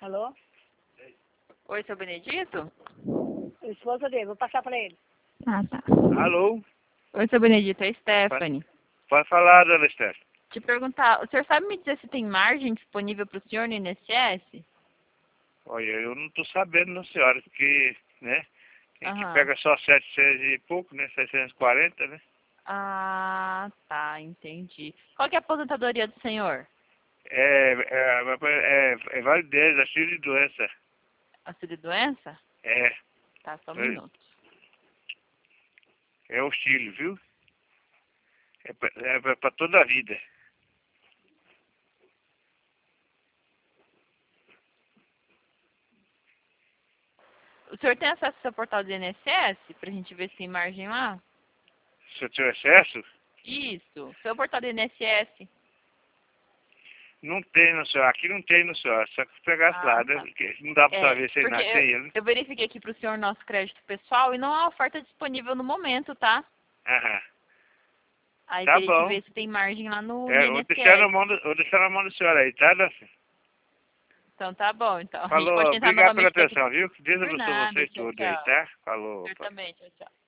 Alô? Oi, seu Benedito? Esposa dele, vou passar pra ele. Ah, tá. Alô? Oi, seu Benedito, é Stephanie. Pode falar, dona Esther. Te perguntar, o senhor sabe me dizer se tem margem disponível para o senhor no INSS? Olha, eu não estou sabendo, não, senhora, porque, né, tem que Aham. pega só 700 e pouco, né, 740, né? Ah, tá, entendi. Qual que é a aposentadoria do senhor? É validez, auxílio de doença. Auxílio doença? É, Tá, só um minuto. é auxílio, viu? É pra toda a vida. O senhor tem acesso ao seu portal do INSS pra gente ver se tem margem lá? Se eu tenho acesso, Isso, seu portal do INSS. não tem, não, senhora. Aqui não tem, não, senhora. Só que pegasse lá, Ah, né? tá. Porque não dá pra É, saber se ele porque nasceu, né? eu verifiquei aqui pro senhor nosso crédito pessoal e não há oferta disponível no momento, tá? Aham. Aí Tá teria que bom. ver se tem margem lá no É, INSS. vou deixar na mão da senhora aí, tá, Daci? Então tá bom, então. A gente Falou, pode tentar obrigado pela novamente daqui. atenção, viu? Que Deus Por abençoe nada, vocês tchau, todos aí, tchau. tá? O Falou, senhor pai. também, tchau, tchau.